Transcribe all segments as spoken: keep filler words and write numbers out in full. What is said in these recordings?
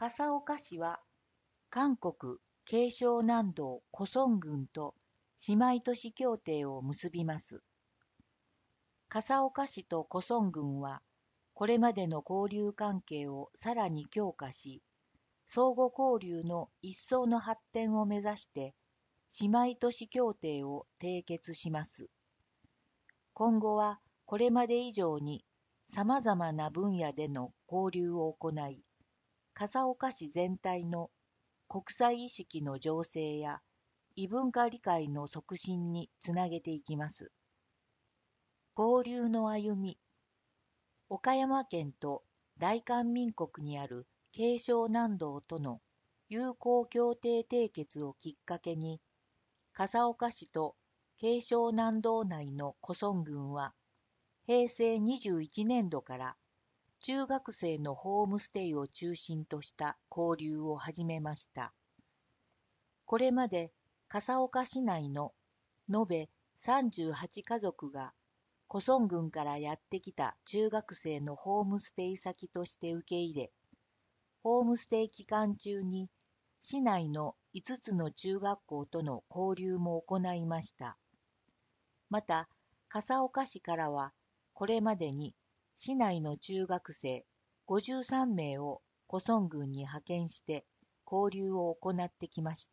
笠岡市は、韓国慶尚南道コソン郡と姉妹都市協定を結びます。笠岡市とコソン郡は、これまでの交流関係をさらに強化し、相互交流の一層の発展を目指して、姉妹都市協定を締結します。今後はこれまで以上に様々な分野での交流を行い、笠岡市全体の国際意識の醸成や異文化理解の促進につなげていきます。交流の歩み。岡山県と大韓民国にある慶尚南道との友好協定締結をきっかけに、笠岡市と慶尚南道内のコソン郡は、へいせいにじゅういちねんどから中学生のホームステイを中心とした交流を始めました。これまで笠岡市内の延べさんじゅうはちかぞくがコソン郡からやってきた中学生のホームステイ先として受け入れ、ホームステイ期間中に市内のいつつの中学校との交流も行いました。また、笠岡市からはこれまでに市内の中学生ごじゅうさんめいをコソン郡に派遣して交流を行ってきました。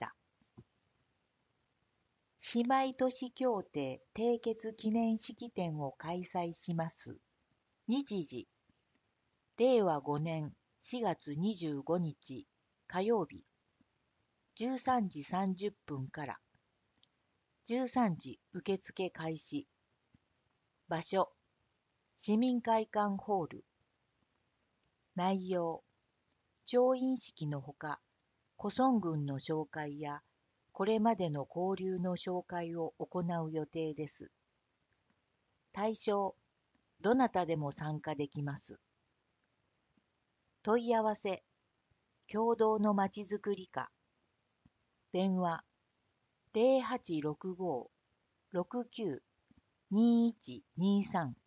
姉妹都市協定締結記念式典を開催します。日時、れいわごねんしがつにじゅうごにち火曜日、じゅうさんじさんじゅっぷんから、じゅうさんじ受付開始。場所、市民会館ホール。内容、調印式のほか、コソン郡の紹介や、これまでの交流の紹介を行う予定です。対象、どなたでも参加できます。問い合わせ、共同のまちづくり課。電話、ゼロはちろくご ろくきゅう にいちにさん